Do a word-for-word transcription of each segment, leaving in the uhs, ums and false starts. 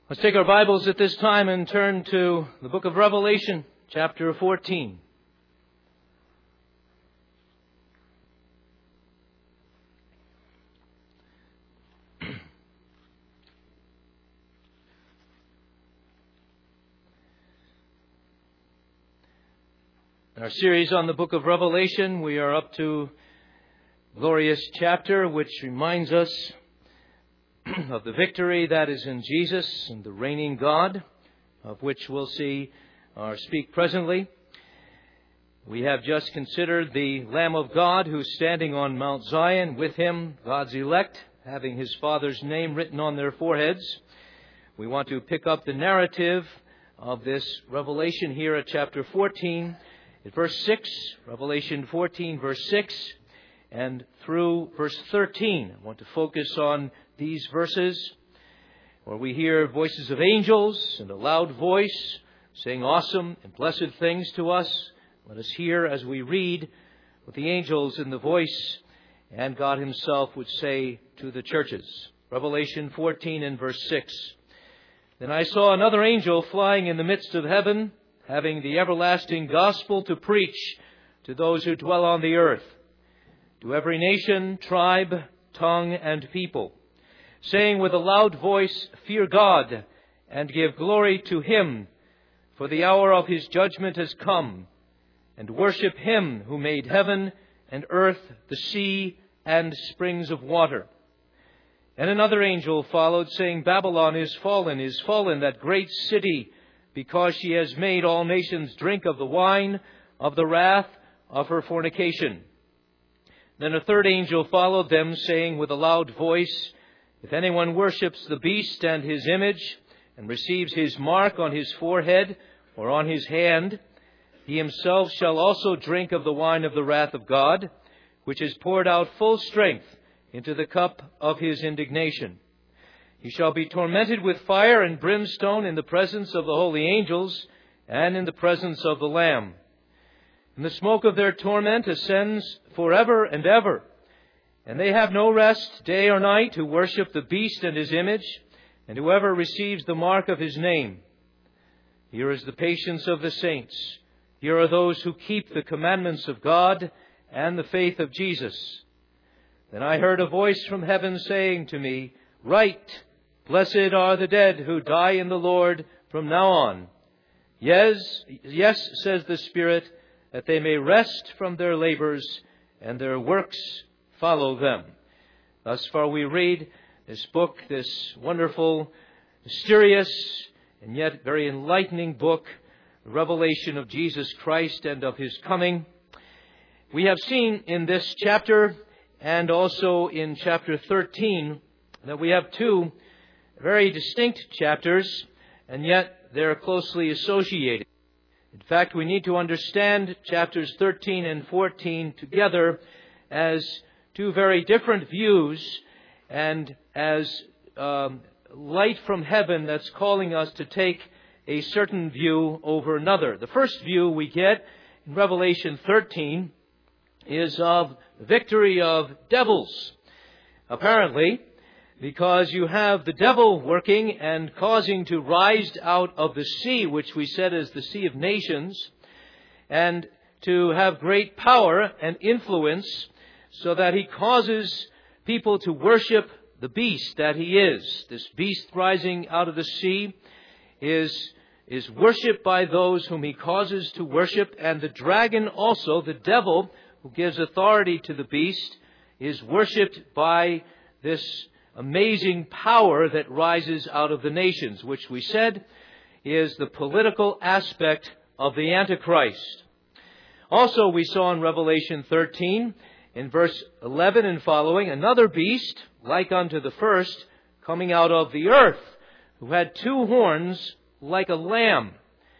Let's take our Bibles at this time and turn to the book of Revelation, chapter fourteen. In our series on the book of Revelation, we are up to a glorious chapter which reminds us of the victory that is in Jesus and the reigning God, of which we'll see or speak presently. We have just considered the Lamb of God who's standing on Mount Zion, with him God's elect, having his Father's name written on their foreheads. We want to pick up the narrative of this Revelation here at chapter fourteen, at verse six, Revelation fourteen, verse six, and through verse thirteen. I want to focus on these verses where we hear voices of angels and a loud voice saying awesome and blessed things to us. Let us hear as we read what the angels in the voice and God himself would say to the churches. Revelation fourteen and verse six. Then I saw another angel flying in the midst of heaven, having the everlasting gospel to preach to those who dwell on the earth, to every nation, tribe, tongue, and people, saying with a loud voice, Fear God, and give glory to him, for the hour of his judgment has come, and worship him who made heaven and earth, the sea, and springs of water. And another angel followed, saying, Babylon is fallen, is fallen, that great city, because she has made all nations drink of the wine of the wrath of her fornication. Then a third angel followed them, saying with a loud voice, If anyone worships the beast and his image, and receives his mark on his forehead or on his hand, he himself shall also drink of the wine of the wrath of God, which is poured out full strength into the cup of his indignation. He shall be tormented with fire and brimstone in the presence of the holy angels and in the presence of the Lamb. And the smoke of their torment ascends forever and ever. And they have no rest day or night who worship the beast and his image, and whoever receives the mark of his name. Here is the patience of the saints. Here are those who keep the commandments of God and the faith of Jesus. Then I heard a voice from heaven saying to me, Write, blessed are the dead who die in the Lord from now on. Yes, yes, says the Spirit, that they may rest from their labors and their works follow them. Thus far we read this book, this wonderful, mysterious, and yet very enlightening book, the revelation of Jesus Christ and of his coming. We have seen in this chapter and also in chapter thirteen that we have two very distinct chapters, and yet they're closely associated. In fact, we need to understand chapters thirteen and fourteen together as two very different views and as um, light from heaven that's calling us to take a certain view over another. The first view we get in Revelation thirteen is of the victory of devils. Apparently, because you have the devil working and causing to rise out of the sea, which we said is the sea of nations, and to have great power and influence, so that he causes people to worship the beast that he is. This beast rising out of the sea is, is worshipped by those whom he causes to worship. And the dragon also, the devil, who gives authority to the beast, is worshipped by this amazing power that rises out of the nations, which we said is the political aspect of the Antichrist. Also, we saw in Revelation thirteen, in verse eleven and following, another beast, like unto the first, coming out of the earth, who had two horns like a lamb.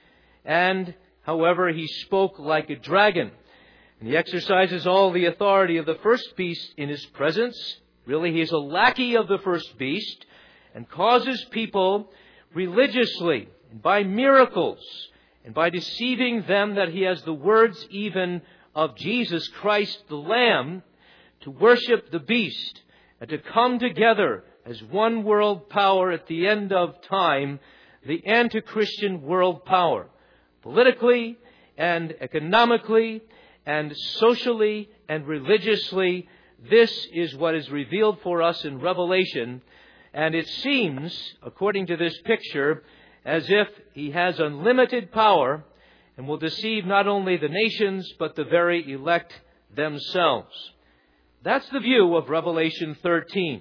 And, however, he spoke like a dragon. And he exercises all the authority of the first beast in his presence. Really, he is a lackey of the first beast, and causes people religiously, and by miracles, and by deceiving them that he has the words even of Jesus Christ the Lamb, to worship the beast, and to come together as one world power at the end of time, the anti-Christian world power, politically and economically and socially and religiously. This is what is revealed for us in Revelation, and it seems, according to this picture, as if he has unlimited power and will deceive not only the nations but the very elect themselves. That's the view of Revelation thirteen.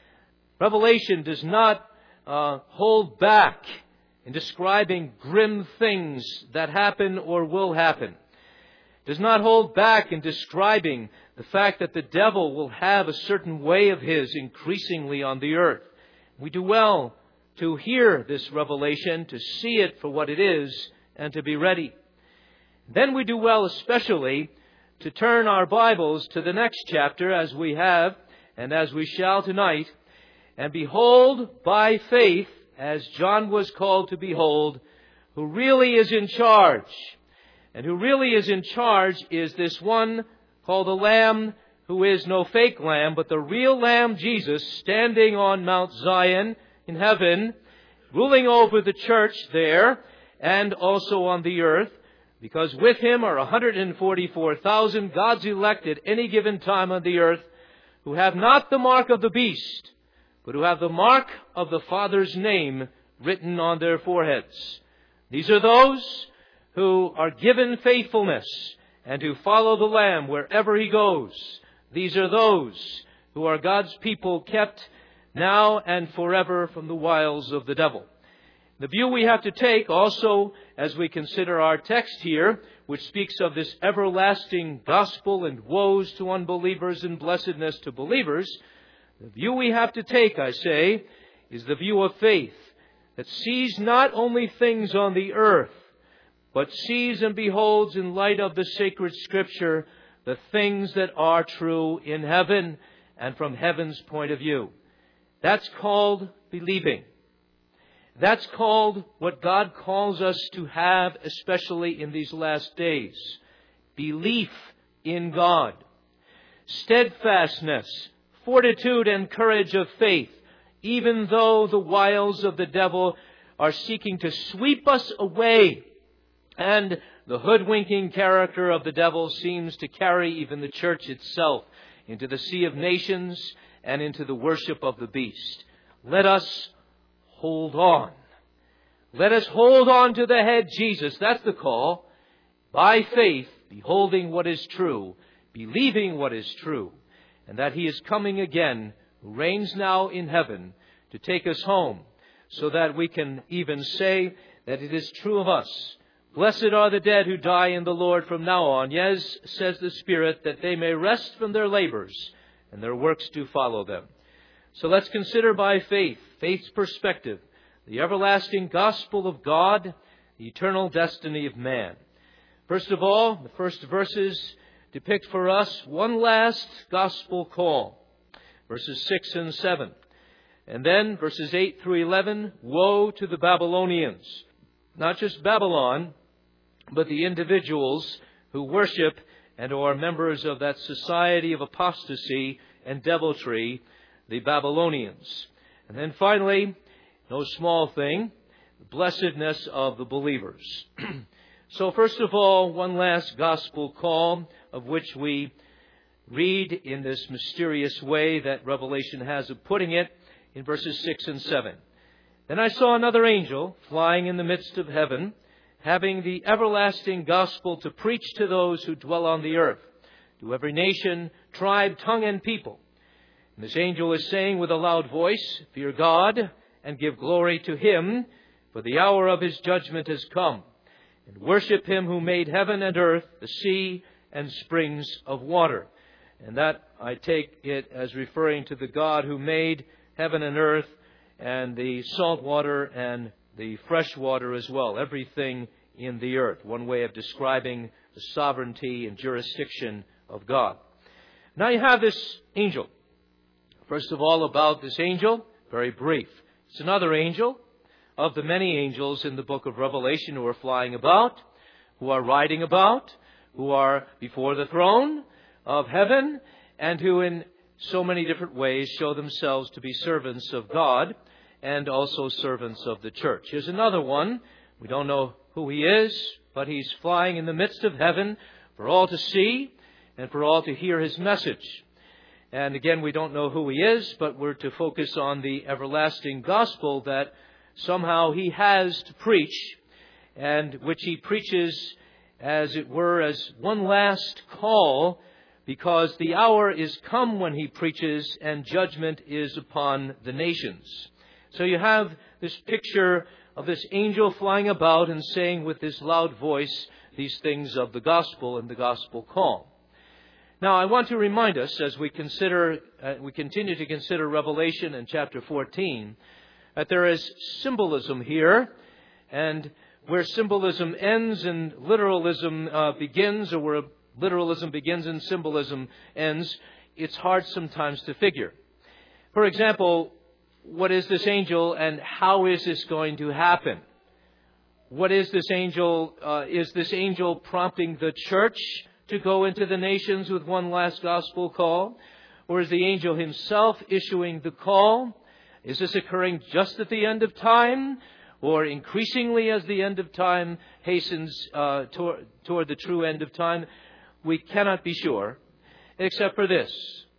Revelation does not uh, hold back in describing grim things that happen or will happen. Does not hold back in describing the fact that the devil will have a certain way of his increasingly on the earth. We do well to hear this revelation, to see it for what it is, and to be ready. Then we do well especially to turn our Bibles to the next chapter, as we have and as we shall tonight, and behold by faith, as John was called to behold, who really is in charge. And who really is in charge is this one called the Lamb, who is no fake lamb, but the real Lamb, Jesus, standing on Mount Zion in heaven, ruling over the church there and also on the earth, because with him are one hundred forty-four thousand God's elect at any given time on the earth, who have not the mark of the beast, but who have the mark of the Father's name written on their foreheads. These are those who are given faithfulness and who follow the Lamb wherever he goes. These are those who are God's people, kept now and forever from the wiles of the devil. The view we have to take also as we consider our text here, which speaks of this everlasting gospel and woes to unbelievers and blessedness to believers, the view we have to take, I say, is the view of faith that sees not only things on the earth, but sees and beholds in light of the sacred Scripture the things that are true in heaven and from heaven's point of view. That's called believing. That's called what God calls us to have, especially in these last days. Belief in God. Steadfastness, fortitude and courage of faith, even though the wiles of the devil are seeking to sweep us away, and the hoodwinking character of the devil seems to carry even the church itself into the sea of nations and into the worship of the beast. Let us hold on. Let us hold on to the head, Jesus. That's the call. By faith, beholding what is true, believing what is true, and that he is coming again, who reigns now in heaven, to take us home, so that we can even say that it is true of us. Blessed are the dead who die in the Lord from now on. Yes, says the Spirit, that they may rest from their labors, and their works do follow them. So let's consider by faith, faith's perspective, the everlasting gospel of God, the eternal destiny of man. First of all, the first verses depict for us one last gospel call, verses six and seven. And then verses eight through eleven, woe to the Babylonians. Not just Babylon, but the individuals who worship and are members of that society of apostasy and deviltry, the Babylonians. And then finally, no small thing, the blessedness of the believers. So first of all, one last gospel call, of which we read in this mysterious way that Revelation has of putting it in verses six and seven. Then I saw another angel flying in the midst of heaven, having the everlasting gospel to preach to those who dwell on the earth, to every nation, tribe, tongue, and people. And this angel is saying with a loud voice, fear God and give glory to him, for the hour of his judgment has come. And worship him who made heaven and earth, the sea, and springs of water. And that I take it as referring to the God who made heaven and earth, and the salt water and the fresh water as well. Everything in the earth. One way of describing the sovereignty and jurisdiction of God. Now you have this angel. First of all, about this angel, very brief. It's another angel of the many angels in the book of Revelation who are flying about, who are riding about, who are before the throne of heaven, and who in so many different ways, show themselves to be servants of God and also servants of the church. Here's another one. We don't know who he is, but he's flying in the midst of heaven for all to see and for all to hear his message. And again, we don't know who he is, but we're to focus on the everlasting gospel that somehow he has to preach, and which he preaches, as it were, as one last call, because the hour is come when he preaches and judgment is upon the nations. So you have this picture of this angel flying about and saying with this loud voice these things of the gospel and the gospel call. Now, I want to remind us, as we consider, uh, we continue to consider Revelation in chapter fourteen, that there is symbolism here, and where symbolism ends and literalism uh, begins, or where literalism begins and symbolism ends, it's hard sometimes to figure. For example, what is this angel and how is this going to happen? What is this angel? Uh, is this angel prompting the church to go into the nations with one last gospel call? Or is the angel himself issuing the call? Is this occurring just at the end of time, or increasingly as the end of time hastens uh, toward, toward the true end of time? We cannot be sure, except for this.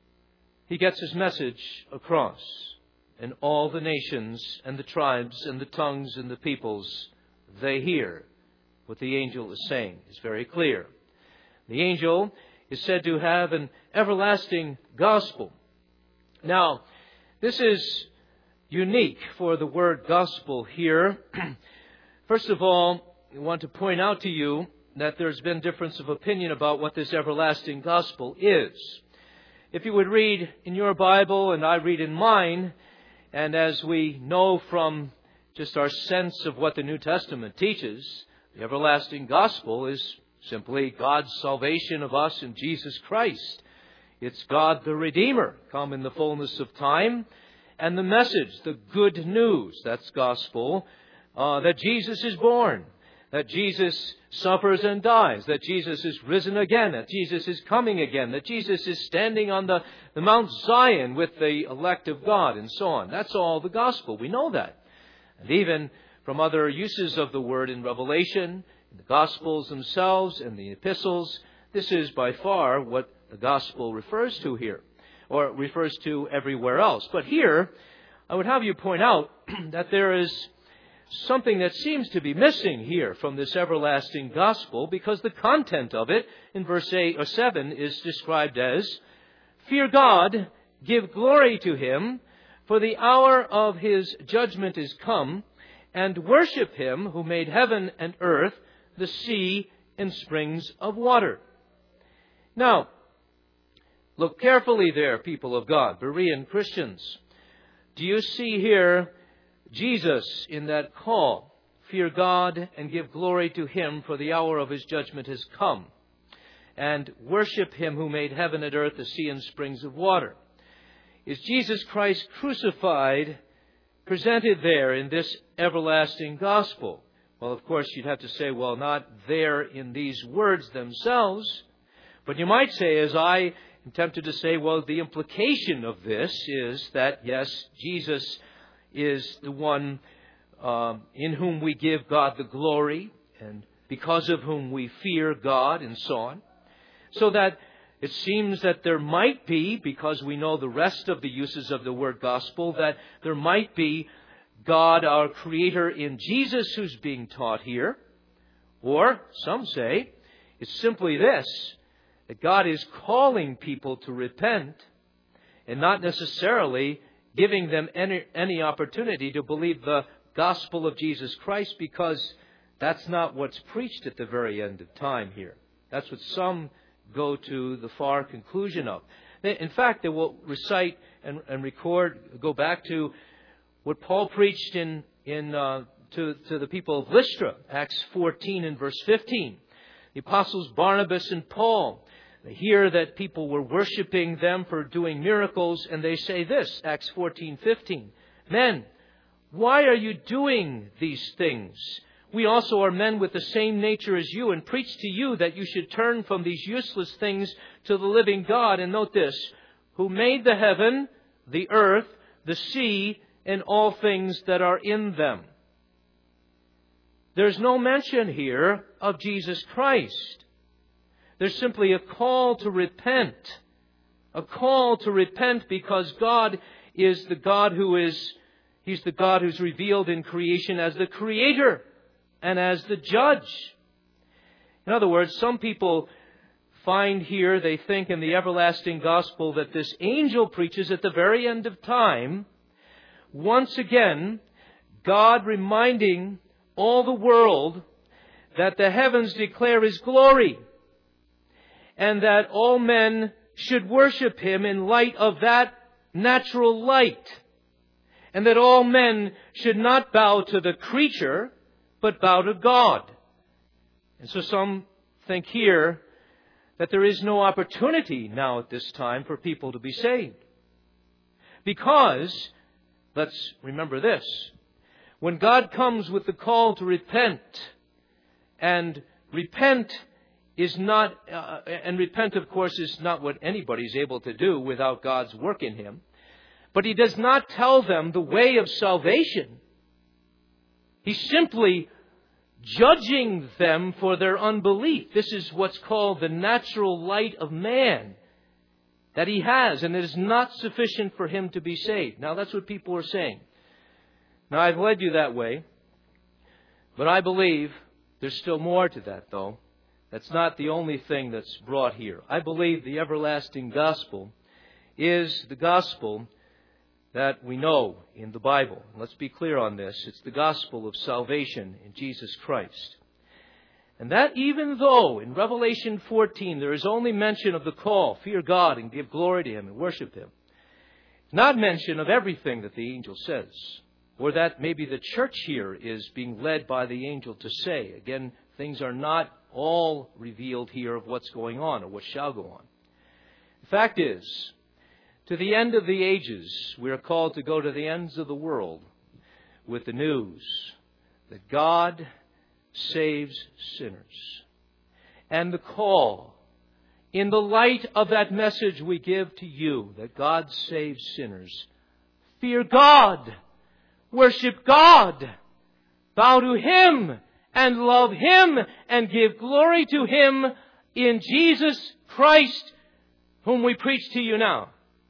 He gets his message across, and all the nations and the tribes and the tongues and the peoples, they hear what the angel is saying. It's very clear. The angel is said to have an everlasting gospel. Now, this is unique for the word gospel here. First of all, I want to point out to you that there's been difference of opinion about what this everlasting gospel is. If you would read in your Bible, and I read in mine, and as we know from just our sense of what the New Testament teaches, the everlasting gospel is simply God's salvation of us in Jesus Christ. It's God the Redeemer, come in the fullness of time. And the message, the good news, that's gospel, uh, that Jesus is born, that Jesus suffers and dies, that Jesus is risen again, that Jesus is coming again, that Jesus is standing on the, the Mount Zion with the elect of God, and so on. That's all the gospel. We know that. And even from other uses of the word in Revelation, in the Gospels themselves and the epistles, this is by far what the gospel refers to here, or refers to everywhere else. But here, I would have you point out that there is something that seems to be missing here from this everlasting gospel, because the content of it in verse eight or seven is described as, "Fear God, give glory to him, for the hour of his judgment is come, and worship him who made heaven and earth, the sea, and springs of water." Now, look carefully there, people of God, Berean Christians. Do you see here Jesus in that call? Fear God and give glory to him, for the hour of his judgment has come. And worship him who made heaven and earth, the sea, and springs of water. Is Jesus Christ crucified presented there in this everlasting gospel? Well, of course, you'd have to say, well, not there in these words themselves. But you might say, as I am tempted to say, well, the implication of this is that, yes, Jesus is the one um, in whom we give God the glory, and because of whom we fear God, and so on. So that it seems that there might be, because we know the rest of the uses of the word gospel, that there might be God, our Creator, in Jesus who's being taught here. Or, some say, it's simply this, that God is calling people to repent and not necessarily giving them any, any opportunity to believe the gospel of Jesus Christ, because that's not what's preached at the very end of time here. That's what some go to the far conclusion of. In fact, they will recite and, and record, go back to what Paul preached in, in uh, to, to the people of Lystra, Acts fourteen and verse fifteen. The apostles Barnabas and Paul, they hear that people were worshiping them for doing miracles, and they say this, Acts fourteen fifteen. "Men, why are you doing these things? We also are men with the same nature as you, and preach to you that you should turn from these useless things to the living God." And note this, who made the heaven, the earth, the sea, and all things that are in them. There's no mention here of Jesus Christ. There's simply a call to repent. A call to repent because God is the God who is, He's the God who's revealed in creation as the Creator and as the Judge. In other words, some people find here, they think in the everlasting gospel that this angel preaches at the very end of time, once again, God reminding all the world that the heavens declare His glory and that all men should worship Him in light of that natural light, and that all men should not bow to the creature but bow to God. And so some think here that there is no opportunity now at this time for people to be saved. Because, let's remember this, when God comes with the call to repent, and repent is not, uh, and repent of course is not what anybody's able to do without God's work in him, but He does not tell them the way of salvation. He's simply judging them for their unbelief. This is what's called the natural light of man that he has, and it is not sufficient for him to be saved. Now, that's what people are saying. Now, I've led you that way, but I believe there's still more to that, though. That's not the only thing that's brought here. I believe the everlasting gospel is the gospel that we know in the Bible. Let's be clear on this. It's the gospel of salvation in Jesus Christ. And that even though in Revelation fourteen there is only mention of the call, fear God and give glory to Him and worship Him, not mention of everything that the angel says, or that maybe the church here is being led by the angel to say. Again, things are not all revealed here of what's going on or what shall go on. The fact is, to the end of the ages, we are called to go to the ends of the world with the news that God saves sinners. And the call, in the light of that message we give to you, that God saves sinners, fear God, worship God, bow to Him, and love Him, and give glory to Him in Jesus Christ, whom we preach to you now.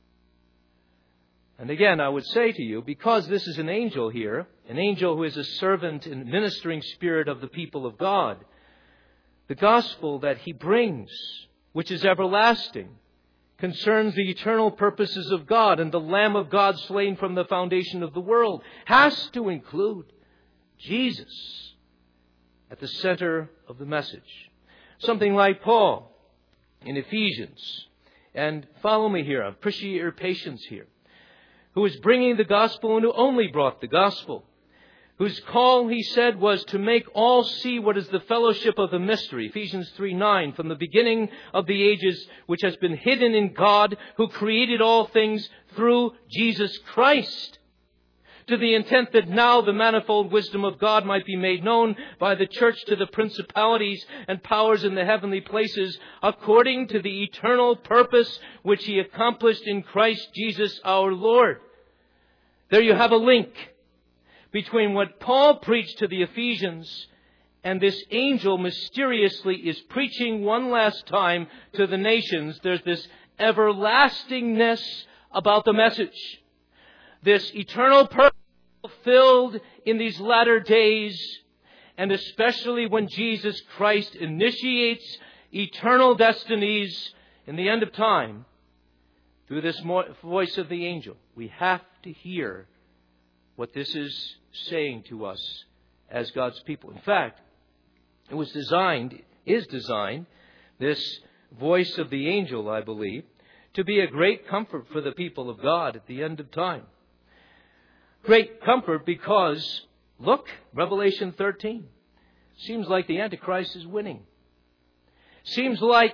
And again, I would say to you, because this is an angel here, an angel who is a servant and ministering spirit of the people of God, the gospel that he brings, which is everlasting, concerns the eternal purposes of God and the Lamb of God slain from the foundation of the world, has to include Jesus at the center of the message. Something like Paul in Ephesians. And follow me here. I appreciate your patience here. Who is bringing the gospel and who only brought the gospel. Whose call, he said, was to make all see what is the fellowship of the mystery. Ephesians three nine, from the beginning of the ages, which has been hidden in God, who created all things through Jesus Christ. To the intent that now the manifold wisdom of God might be made known by the church to the principalities and powers in the heavenly places, according to the eternal purpose which He accomplished in Christ Jesus our Lord. There you have a link between what Paul preached to the Ephesians and this angel mysteriously is preaching one last time to the nations. There's this everlastingness about the message. This eternal purpose fulfilled in these latter days, and especially when Jesus Christ initiates eternal destinies in the end of time through this voice of the angel. We have to hear what this is saying to us as God's people. In fact, it was designed, is designed, this voice of the angel, I believe, to be a great comfort for the people of God at the end of time. Great comfort because, look, Revelation thirteen. Seems like the Antichrist is winning. Seems like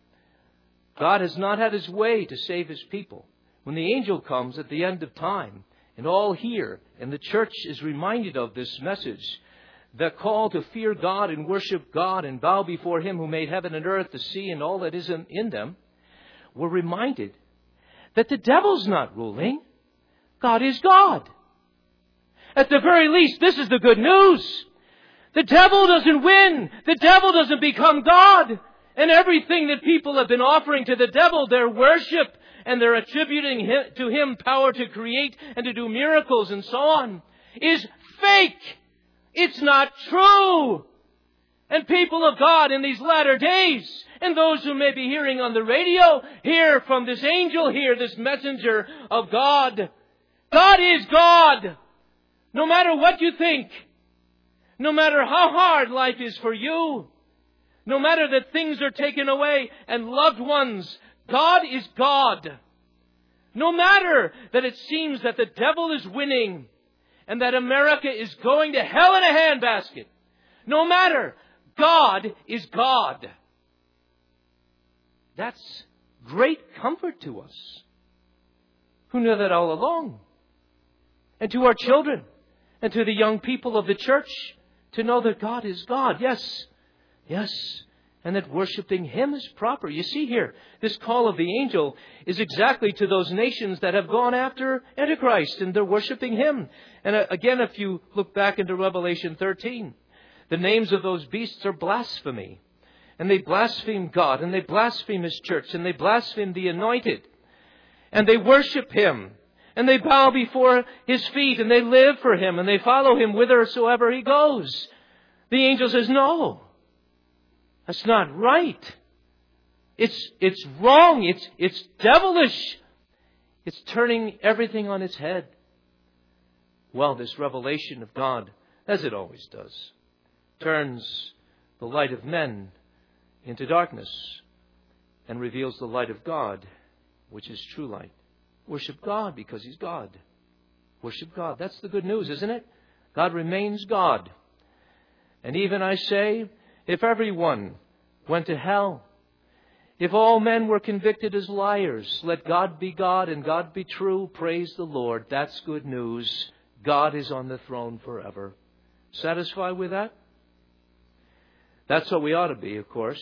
God has not had His way to save His people. When the angel comes at the end of time, and all hear, and the church is reminded of this message, the call to fear God and worship God and bow before Him who made heaven and earth, the sea, and all that is in, in them, we're reminded that the devil's not ruling. God is God. At the very least, this is the good news. The devil doesn't win. The devil doesn't become God. And everything that people have been offering to the devil, their worship, and they're attributing to him power to create and to do miracles and so on, is fake. It's not true. And people of God in these latter days, and those who may be hearing on the radio, hear from this angel here, this messenger of God. God is God. No matter what you think, no matter how hard life is for you, no matter that things are taken away and loved ones, God is God. No matter that it seems that the devil is winning and that America is going to hell in a handbasket, no matter, God is God. That's great comfort to us who knew that all along. And to our children and to the young people of the church to know that God is God. Yes, yes. And that worshiping Him is proper. You see here, this call of the angel is exactly to those nations that have gone after Antichrist and they're worshiping Him. And again, if you look back into Revelation thirteen, the names of those beasts are blasphemy. And they blaspheme God, and they blaspheme His church, and they blaspheme the anointed. And they worship Him, and they bow before His feet, and they live for Him, and they follow Him whithersoever He goes. The angel says, no, that's not right. It's, it's wrong. It's, it's devilish. It's turning everything on its head. Well, this revelation of God, as it always does, turns the light of men into darkness and reveals the light of God, which is true light. Worship God because He's God. Worship God. That's the good news, isn't it? God remains God. And even I say, if everyone went to hell, if all men were convicted as liars, let God be God and God be true, praise the Lord. That's good news. God is on the throne forever. Satisfied with that? That's what we ought to be, of course.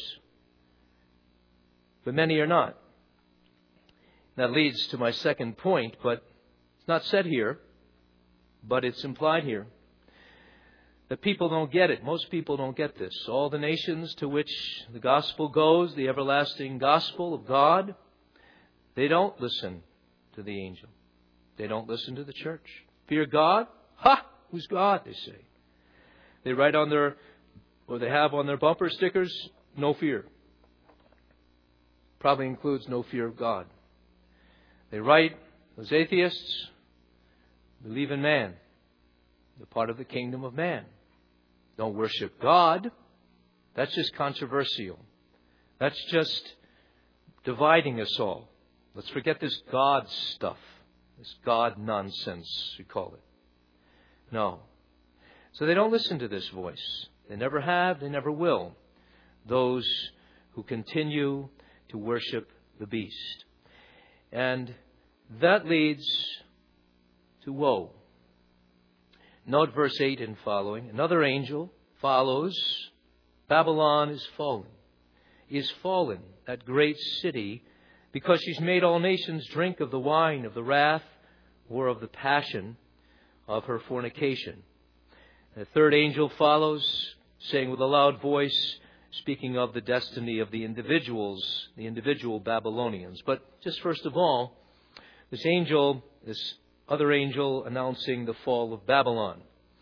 But many are not. That leads to my second point, but it's not said here, but it's implied here. That people don't get it. Most people don't get this. All the nations to which the gospel goes, the everlasting gospel of God, they don't listen to the angel. They don't listen to the church. Fear God? Ha! Who's God? They say. They write on their, or they have on their bumper stickers, no fear. Probably includes no fear of God. They write, those atheists believe in man. They're part of the kingdom of man. Don't worship God. That's just controversial. That's just dividing us all. Let's forget this God stuff. This God nonsense, we call it. No. So they don't listen to this voice. They never have, they never will. Those who continue to worship the beast. And that leads to woe. Note verse eight and following. Another angel follows. Babylon is fallen. Is fallen, that great city, because she's made all nations drink of the wine of the wrath or of the passion of her fornication. And the third angel follows, saying with a loud voice, speaking of the destiny of the individuals, the individual Babylonians. But just first of all, this angel, this other angel announcing the fall of Babylon.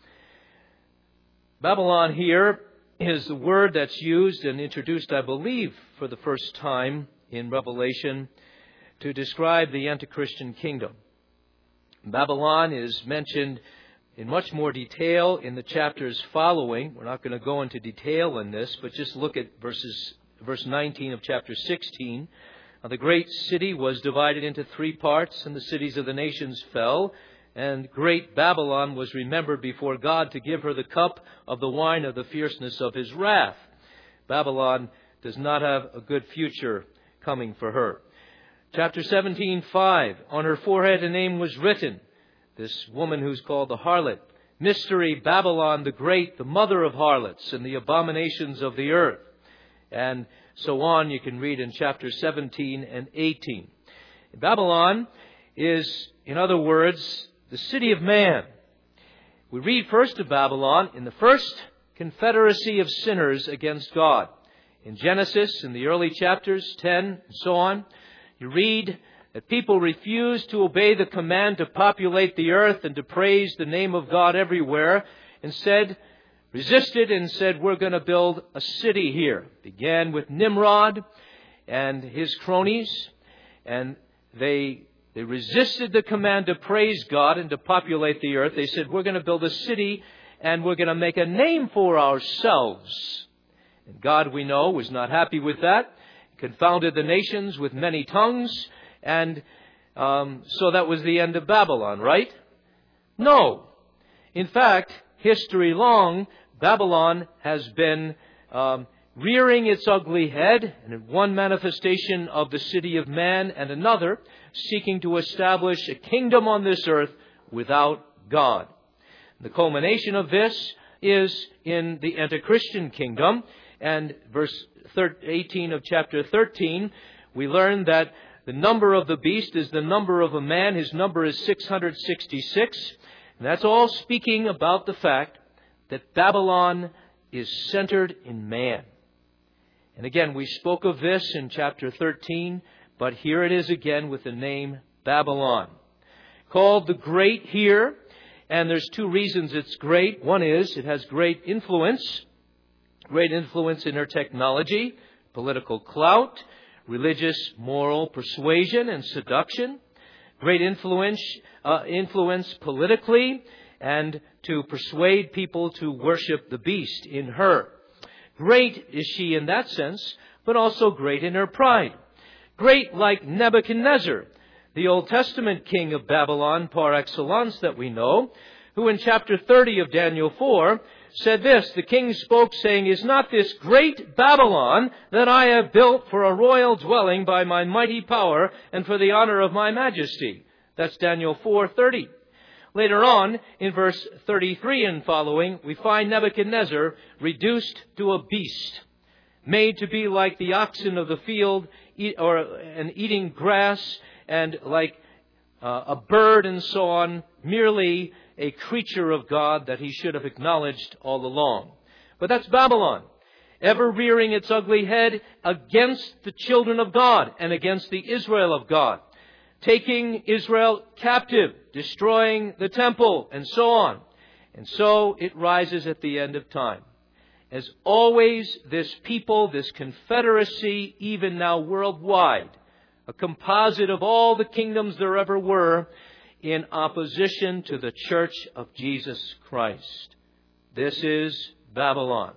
Babylon here is the word that's used and introduced, I believe, for the first time in Revelation to describe the anti-Christian kingdom. Babylon is mentioned in much more detail in the chapters following. We're not going to go into detail in this, but just look at verses, verse nineteen of chapter sixteen. Now, the great city was divided into three parts, and the cities of the nations fell. And great Babylon was remembered before God to give her the cup of the wine of the fierceness of His wrath. Babylon does not have a good future coming for her. Chapter seventeen, five. On her forehead a name was written. This woman who's called the harlot. Mystery, Babylon the Great, the mother of harlots and the abominations of the earth. And so on, you can read in chapter seventeen and eighteen. Babylon is, in other words, the city of man. We read first of Babylon in the first confederacy of sinners against God. In Genesis, in the early chapters, ten and so on, you read that people refused to obey the command to populate the earth and to praise the name of God everywhere. Instead, resisted and said, we're going to build a city here. Began with Nimrod and his cronies, and they they resisted the command to praise God and to populate the earth. They said, we're going to build a city and we're going to make a name for ourselves. And God, we know, was not happy with that. Confounded the nations with many tongues. And um, so that was the end of Babylon, right? No. In fact, history long, Babylon has been um, rearing its ugly head, and one manifestation of the city of man, and another seeking to establish a kingdom on this earth without God. The culmination of this is in the anti-Christian kingdom, and verse eighteen of chapter thirteen, we learn that the number of the beast is the number of a man. His number is six hundred sixty-six. And that's all speaking about the fact that Babylon is centered in man. And again, we spoke of this in chapter thirteen, but here it is again with the name Babylon. Called the Great here, and there's two reasons it's great. One is it has great influence, great influence in her technology, political clout, religious, moral persuasion and seduction, great influence, uh, influence politically, and to persuade people to worship the beast in her. Great is she in that sense, but also great in her pride. Great like Nebuchadnezzar, the Old Testament king of Babylon par excellence that we know, who in chapter thirty of Daniel four said this, the king spoke saying, is not this great Babylon that I have built for a royal dwelling by my mighty power and for the honor of my majesty? That's Daniel four thirty. Later on, in verse thirty-three and following, we find Nebuchadnezzar reduced to a beast, made to be like the oxen of the field, eat, or and eating grass, and like uh, a bird and so on, merely a creature of God that he should have acknowledged all along. But that's Babylon, ever rearing its ugly head against the children of God and against the Israel of God, taking Israel captive, destroying the temple, and so on. And so it rises at the end of time. As always, this people, this confederacy, even now worldwide, a composite of all the kingdoms there ever were, in opposition to the church of Jesus Christ. This is Babylon.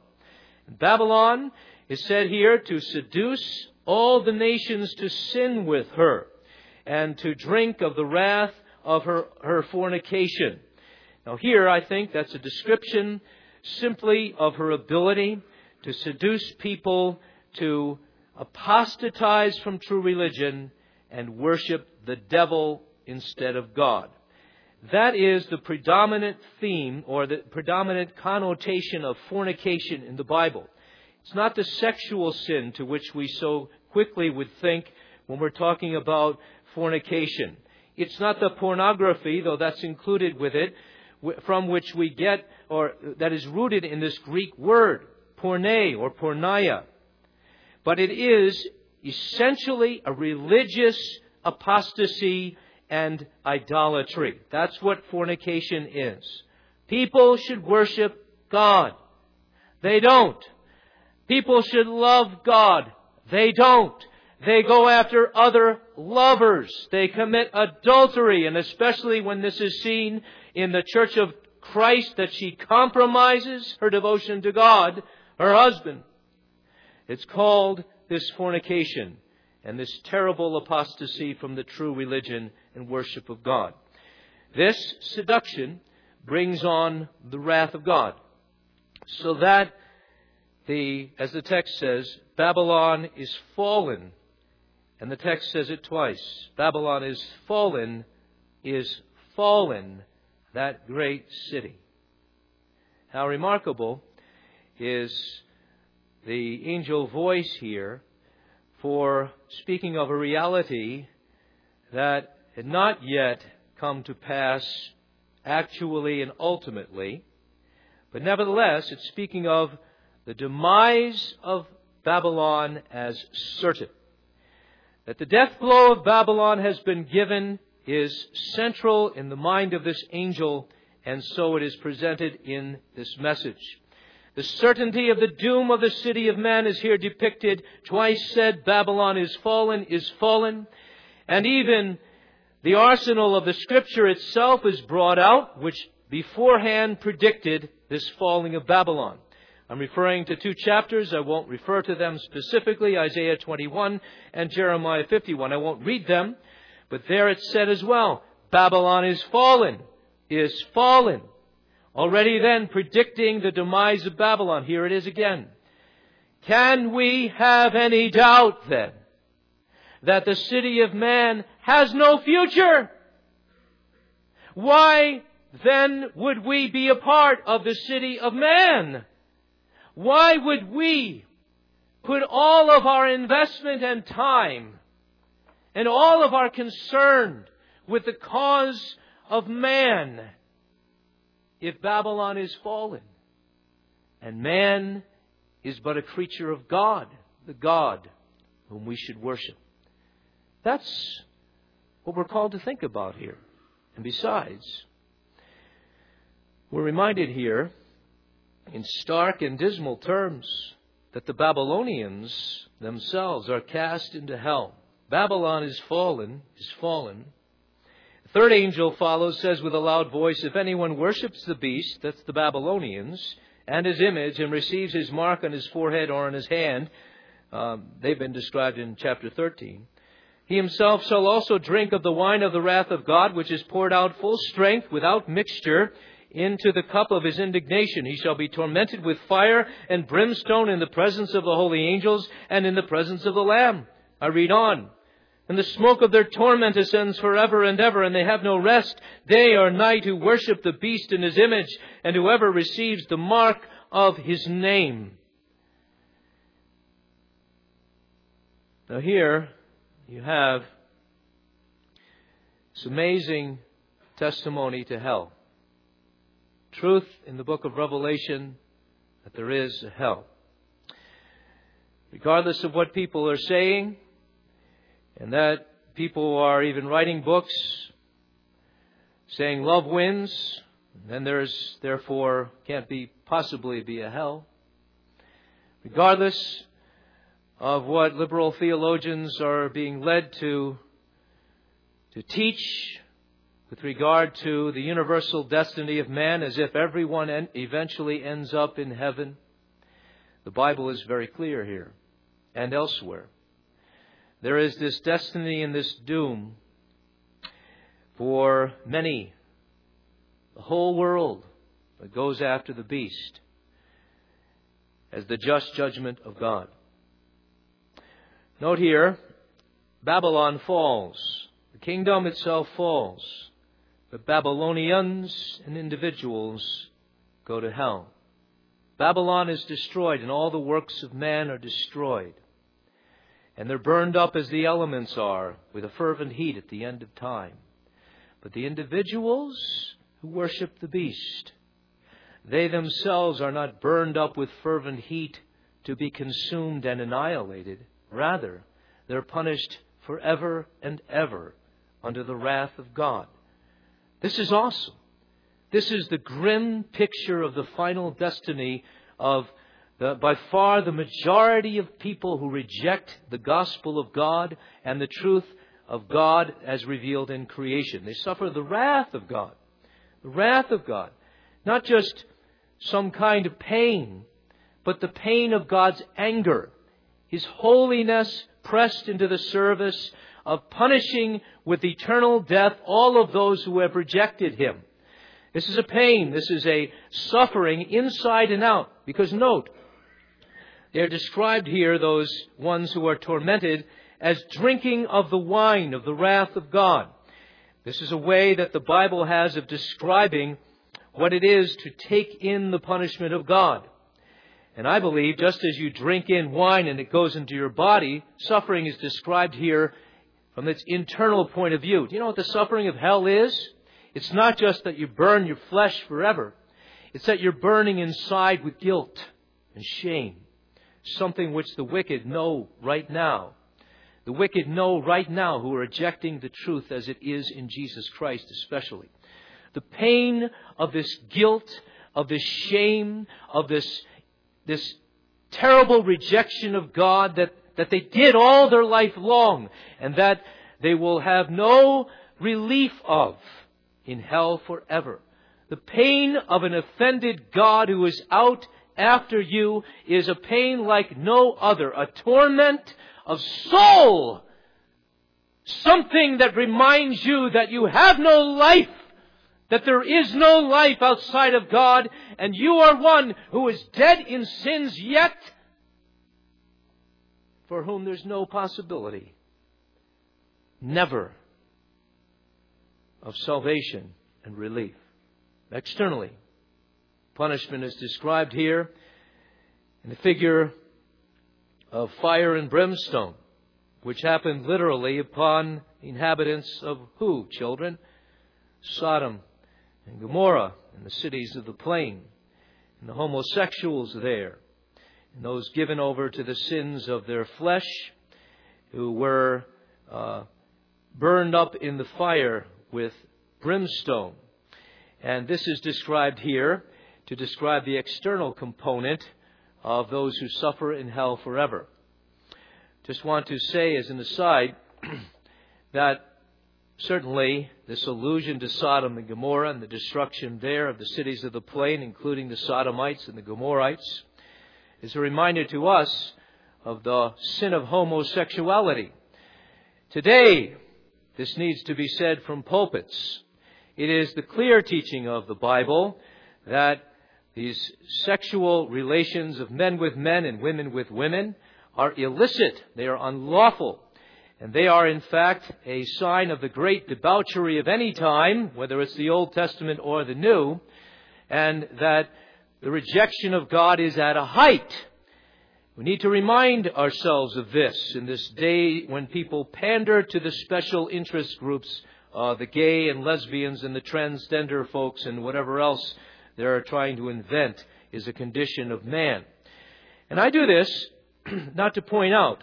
Babylon is said here to seduce all the nations to sin with her and to drink of the wrath of her, her fornication. Now here, I think that's a description simply of her ability to seduce people to apostatize from true religion and worship the devil instead of God. That is the predominant theme or the predominant connotation of fornication in the Bible. It's not the sexual sin to which we so quickly would think when we're talking about fornication. It's not the pornography, though that's included with it, from which we get, or that is rooted in this Greek word, porne or porneia. But it is essentially a religious apostasy and idolatry. That's what fornication is. People should worship God. They don't. People should love God. They don't. They go after other lovers. They commit adultery, and especially when this is seen in the Church of Christ, that she compromises her devotion to God, her husband. It's called this fornication and this terrible apostasy from the true religion and worship of God. This seduction brings on the wrath of God, so that the, as the text says, Babylon is fallen. And the text says it twice. Babylon is fallen, is fallen, that great city. How remarkable is the angel voice here for speaking of a reality that had not yet come to pass actually and ultimately. But nevertheless, it's speaking of the demise of Babylon as certain. That the death blow of Babylon has been given is central in the mind of this angel, and so it is presented in this message. The certainty of the doom of the city of man is here depicted. Twice said, Babylon is fallen, is fallen. And even the arsenal of the Scripture itself is brought out, which beforehand predicted this falling of Babylon. I'm referring to two chapters. I won't refer to them specifically, Isaiah twenty-one and Jeremiah fifty-one. I won't read them, but there it's said as well, Babylon is fallen, is fallen. Already then predicting the demise of Babylon. Here it is again. Can we have any doubt then that the city of man has no future? Why then would we be a part of the city of man? Why would we put all of our investment and time and all of our concern with the cause of man if Babylon is fallen and man is but a creature of God, the God whom we should worship? That's what we're called to think about here. And besides, we're reminded here in stark and dismal terms that the Babylonians themselves are cast into hell. Babylon is fallen, is fallen. The third angel follows, says with a loud voice, if anyone worships the beast, that's the Babylonians, and his image, and receives his mark on his forehead or on his hand, um, they've been described in chapter thirteen, he himself shall also drink of the wine of the wrath of God, which is poured out full strength without mixture into the cup of his indignation. He shall be tormented with fire and brimstone in the presence of the holy angels and in the presence of the Lamb. I read on. And the smoke of their torment ascends forever and ever, and they have no rest, day or night, who worship the beast in his image, and whoever receives the mark of his name. Now here you have this amazing testimony to hell. Truth in the book of Revelation that there is a hell. Regardless of what people are saying, and that people are even writing books saying love wins, then there's therefore can't be possibly be a hell. Regardless of what liberal theologians are being led to to teach with regard to the universal destiny of man, as if everyone en- eventually ends up in heaven. The Bible is very clear here and elsewhere. There is this destiny and this doom for many, the whole world, that goes after the beast as the just judgment of God. Note here, Babylon falls. The kingdom itself falls. But Babylonians and individuals go to hell. Babylon is destroyed, and all the works of man are destroyed. And they're burned up as the elements are, with a fervent heat at the end of time. But the individuals who worship the beast, they themselves are not burned up with fervent heat to be consumed and annihilated. Rather, they're punished forever and ever under the wrath of God. This is awesome. This is the grim picture of the final destiny of the, by far the majority of people who reject the gospel of God and the truth of God as revealed in creation. They suffer the wrath of God. The wrath of God. Not just some kind of pain, but the pain of God's anger. His holiness pressed into the service of punishing with eternal death all of those who have rejected Him. This is a pain. This is a suffering inside and out. Because note, they are described here, those ones who are tormented, as drinking of the wine of the wrath of God. This is a way that the Bible has of describing what it is to take in the punishment of God. And I believe just as you drink in wine and it goes into your body, suffering is described here from its internal point of view. Do you know what the suffering of hell is? It's not just that you burn your flesh forever. It's that you're burning inside with guilt and shame. Something which the wicked know right now. The wicked know right now who are rejecting the truth as it is in Jesus Christ especially. The pain of this guilt, of this shame, of this, this terrible rejection of God that, that they did all their life long, and that they will have no relief of in hell forever. The pain of an offended God who is out after you is a pain like no other, a torment of soul. Something that reminds you that you have no life, that there is no life outside of God, and you are one who is dead in sins yet, for whom there's no possibility, never, of salvation and relief. Externally, punishment is described here in the figure of fire and brimstone, which happened literally upon the inhabitants of who, children? Sodom and Gomorrah and the cities of the plain, and the homosexuals there, and those given over to the sins of their flesh, who were uh, burned up in the fire with brimstone. And this is described here to describe the external component of those who suffer in hell forever. Just want to say as an aside that certainly this allusion to Sodom and Gomorrah and the destruction there of the cities of the plain, including the Sodomites and the Gomorrites, is a reminder to us of the sin of homosexuality. Today, this needs to be said from pulpits. It is the clear teaching of the Bible that these sexual relations of men with men and women with women are illicit. They are unlawful. And they are, in fact, a sign of the great debauchery of any time, whether it's the Old Testament or the New, and that the rejection of God is at a height. We need to remind ourselves of this in this day when people pander to the special interest groups, uh, the gay and lesbians and the transgender folks and whatever else they're trying to invent is a condition of man. And I do this not to point out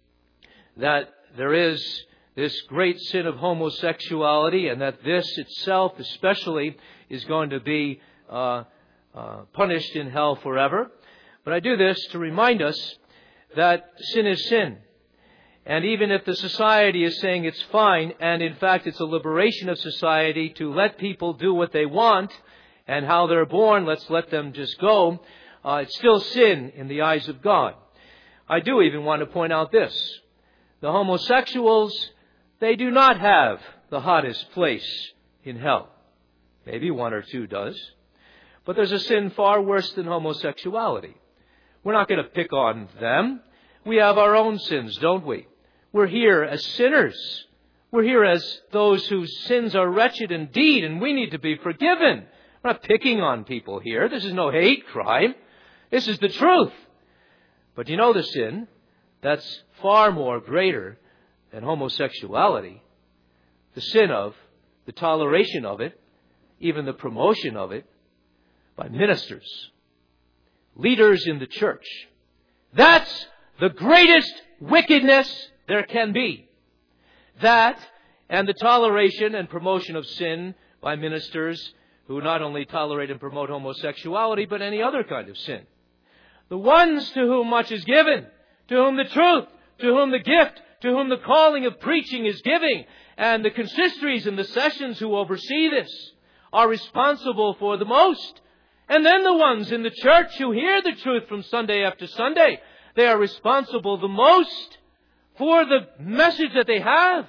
that there is this great sin of homosexuality and that this itself especially is going to be uh, uh, punished in hell forever. But I do this to remind us that sin is sin. And even if the society is saying it's fine, and in fact it's a liberation of society to let people do what they want, and how they're born, let's let them just go, uh, it's still sin in the eyes of God. I do even want to point out this. The homosexuals, they do not have the hottest place in hell. Maybe one or two does. But there's a sin far worse than homosexuality. We're not going to pick on them. We have our own sins, don't we? We're here as sinners. We're here as those whose sins are wretched indeed, and we need to be forgiven. We're not picking on people here. This is no hate crime. This is the truth. But you know the sin that's far more greater than homosexuality, the sin of, the toleration of it, even the promotion of it by ministers, leaders in the church. That's the greatest wickedness there can be. That and the toleration and promotion of sin by ministers who not only tolerate and promote homosexuality, but any other kind of sin. The ones to whom much is given, to whom the truth, to whom the gift, to whom the calling of preaching is giving, and the consistories and the sessions who oversee this are responsible for the most. And then the ones in the church who hear the truth from Sunday after Sunday, they are responsible the most for the message that they have.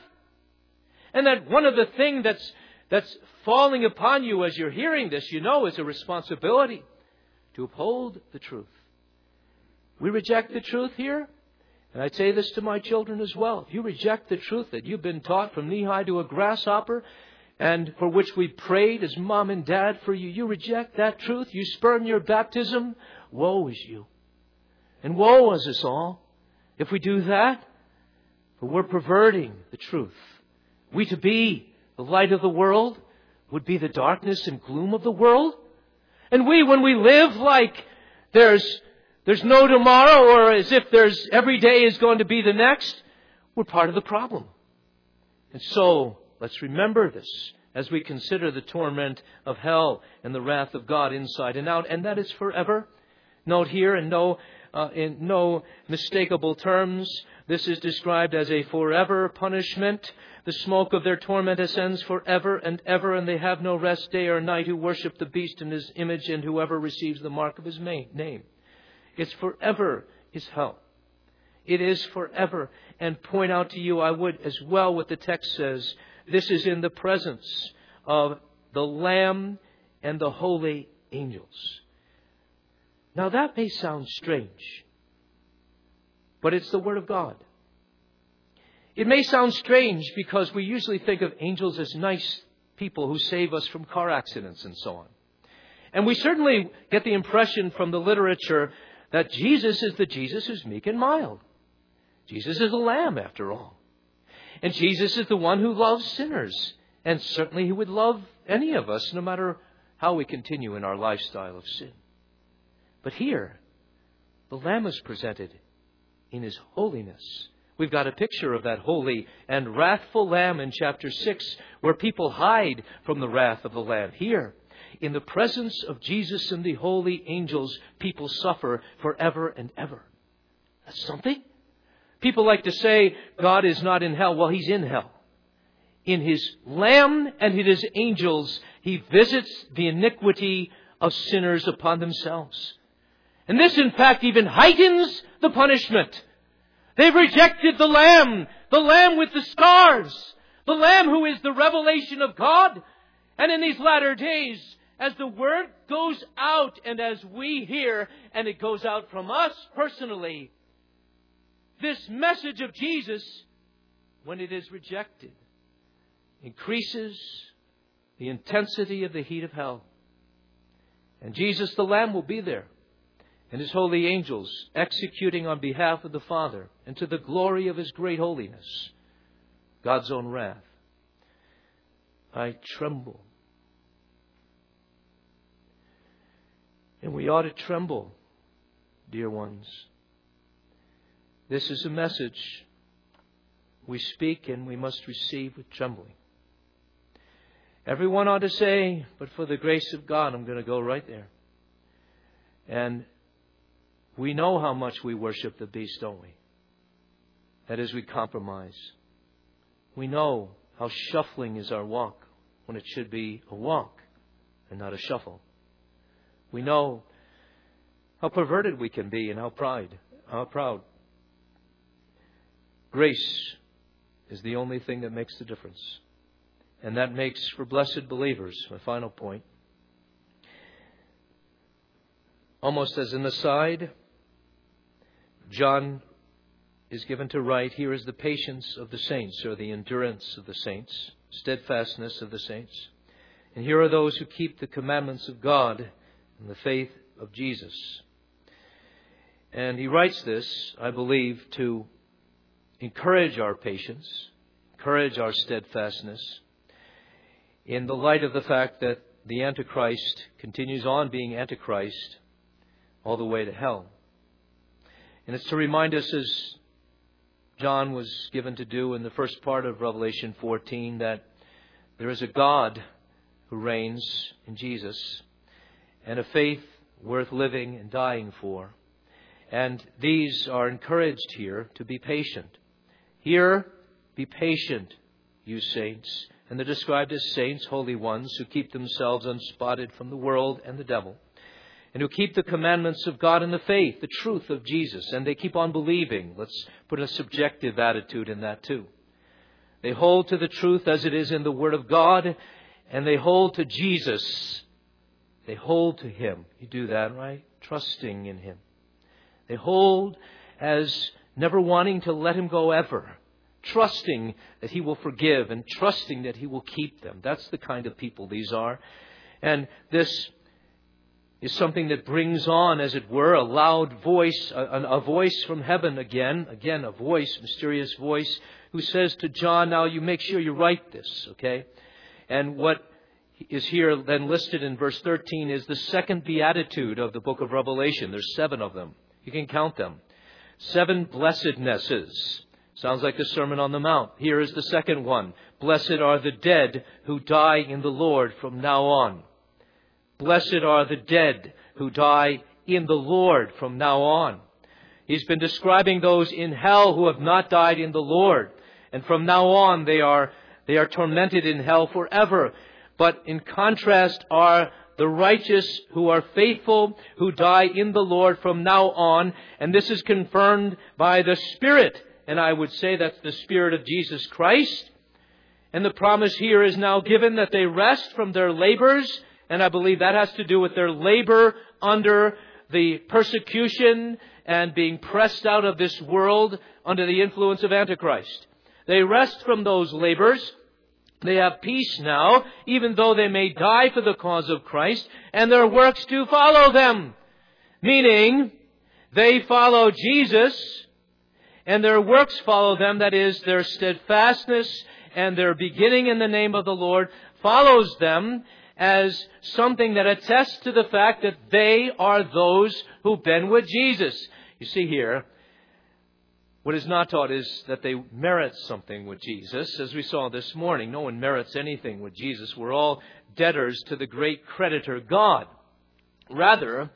And that one of the things that's, that's falling upon you as you're hearing this, you know, is a responsibility to uphold the truth. We reject the truth here. And I say this to my children as well. If you reject the truth that you've been taught from knee high to a grasshopper, and for which we prayed as mom and dad for you, you reject that truth, you spurn your baptism, woe is you. And woe is us all if we do that. For we're perverting the truth. We to be the light of the world would be the darkness and gloom of the world. And we, when we live like there's, there's no tomorrow, or as if there's every day is going to be the next, we're part of the problem. And so, let's remember this as we consider the torment of hell and the wrath of God inside and out. And that is forever. Note here in no, uh, in no mistakable terms, this is described as a forever punishment. The smoke of their torment ascends forever and ever, and they have no rest day or night who worship the beast in his image and whoever receives the mark of his name. It's forever is hell. It is forever. And point out to you, I would as well what the text says. This is in the presence of the Lamb and the holy angels. Now that may sound strange, but it's the Word of God. It may sound strange because we usually think of angels as nice people who save us from car accidents and so on. And we certainly get the impression from the literature that Jesus is the Jesus who's meek and mild. Jesus is a lamb, after all. And Jesus is the one who loves sinners. And certainly He would love any of us, no matter how we continue in our lifestyle of sin. But here, the Lamb is presented in His holiness. We've got a picture of that holy and wrathful Lamb in chapter six, where people hide from the wrath of the Lamb. Here, in the presence of Jesus and the holy angels, people suffer forever and ever. That's something. People like to say God is not in hell. Well, He's in hell. In His Lamb and in His angels, He visits the iniquity of sinners upon themselves. And this, in fact, even heightens the punishment. They've rejected the Lamb, the Lamb with the scars, the Lamb who is the revelation of God. And in these latter days, as the Word goes out and as we hear, and it goes out from us personally, this message of Jesus, when it is rejected, increases the intensity of the heat of hell. And Jesus the Lamb will be there, and His holy angels executing on behalf of the Father and to the glory of His great holiness, God's own wrath. I tremble. And we ought to tremble, dear ones. This is a message we speak and we must receive with trembling. Everyone ought to say, but for the grace of God, I'm going to go right there. And we know how much we worship the beast, don't we? That is, we compromise. We know how shuffling is our walk when it should be a walk and not a shuffle. We know how perverted we can be and how pride, how proud. Grace is the only thing that makes the difference. And that makes for blessed believers, my final point. Almost as an aside, John is given to write, here is the patience of the saints, or the endurance of the saints, steadfastness of the saints. And here are those who keep the commandments of God and the faith of Jesus. And he writes this, I believe, to encourage our patience, encourage our steadfastness, in the light of the fact that the Antichrist continues on being Antichrist all the way to hell. And it's to remind us, as John was given to do in the first part of Revelation fourteen, that there is a God who reigns in Jesus, and a faith worth living and dying for. And these are encouraged here to be patient. Here, be patient, you saints. And they're described as saints, holy ones, who keep themselves unspotted from the world and the devil, and who keep the commandments of God and the faith, the truth of Jesus. And they keep on believing. Let's put a subjective attitude in that too. They hold to the truth as it is in the Word of God, and they hold to Jesus. They hold to Him. You do that, right? Trusting in Him. They hold as never wanting to let Him go ever. Trusting that He will forgive and trusting that He will keep them. That's the kind of people these are. And this is something that brings on, as it were, a loud voice, a, a voice from heaven again, again, a voice, mysterious voice, who says to John, now you make sure you write this, okay? And what is here then listed in verse thirteen is the second beatitude of the book of Revelation. There's seven of them. You can count them. Seven blessednesses. Sounds like the Sermon on the Mount. Here is the second one. Blessed are the dead who die in the Lord from now on. Blessed are the dead who die in the Lord from now on. He's been describing those in hell who have not died in the Lord. And from now on they are, they are tormented in hell forever. But in contrast are the righteous who are faithful, who die in the Lord from now on. And this is confirmed by the Spirit. And I would say that's the Spirit of Jesus Christ. And the promise here is now given that they rest from their labors. And I believe that has to do with their labor under the persecution and being pressed out of this world under the influence of Antichrist. They rest from those labors. They have peace now, even though they may die for the cause of Christ, and their works do follow them. Meaning, they follow Jesus, and their works follow them. That is, their steadfastness and their beginning in the name of the Lord follows them as something that attests to the fact that they are those who've been with Jesus. You see here, what is not taught is that they merit something with Jesus. As we saw this morning, no one merits anything with Jesus. We're all debtors to the great creditor, God. Rather,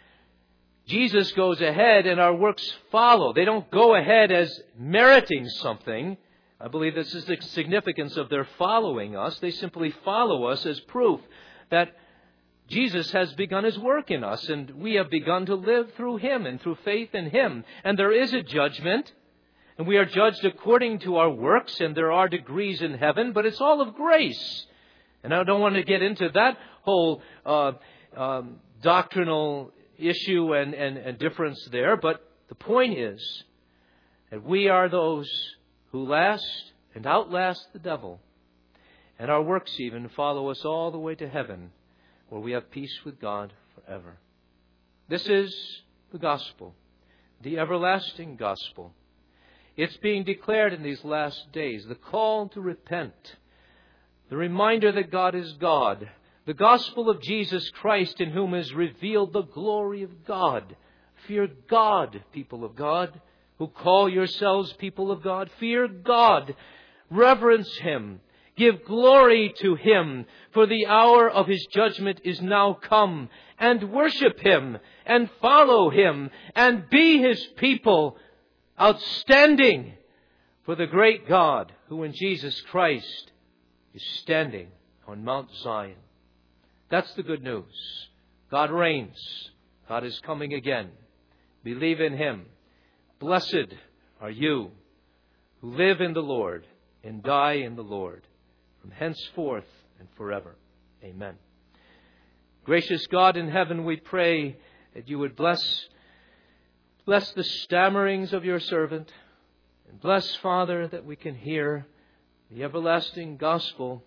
Jesus goes ahead and our works follow. They don't go ahead as meriting something. I believe this is the significance of their following us. They simply follow us as proof that Jesus has begun His work in us, and we have begun to live through Him and through faith in Him. And there is a judgment, and we are judged according to our works, and there are degrees in heaven, but it's all of grace. And I don't want to get into that whole uh, um, doctrinal issue and, and, and difference there, but the point is that we are those who last and outlast the devil, and our works even follow us all the way to heaven, where we have peace with God forever. This is the gospel, the everlasting gospel. It's being declared in these last days, the call to repent, the reminder that God is God, the gospel of Jesus Christ in whom is revealed the glory of God. Fear God, people of God, who call yourselves people of God. Fear God, reverence Him. Give glory to Him, for the hour of His judgment is now come. And worship Him, and follow Him, and be His people, outstanding for the great God who in Jesus Christ is standing on Mount Zion. That's the good news. God reigns. God is coming again. Believe in Him. Blessed are you who live in the Lord and die in the Lord, from henceforth and forever. Amen. Gracious God in heaven, we pray that you would bless, bless the stammerings of your servant. And bless, Father, that we can hear the everlasting gospel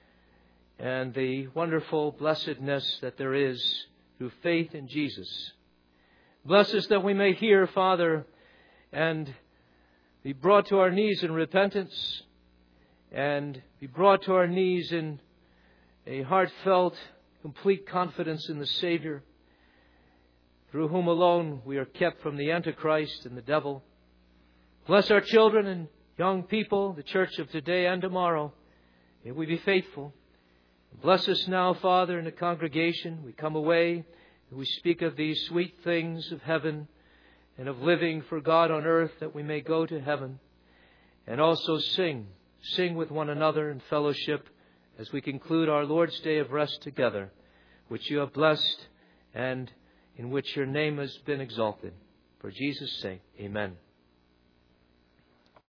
and the wonderful blessedness that there is through faith in Jesus. Bless us that we may hear, Father, and be brought to our knees in repentance, and be brought to our knees in a heartfelt, complete confidence in the Savior, through whom alone we are kept from the Antichrist and the devil. Bless our children and young people, the church of today and tomorrow. May we be faithful. Bless us now, Father, in the congregation. We come away and we speak of these sweet things of heaven and of living for God on earth, that we may go to heaven, and also sing. Sing with one another in fellowship as we conclude our Lord's Day of rest together, which you have blessed and in which your name has been exalted. For Jesus' sake, amen.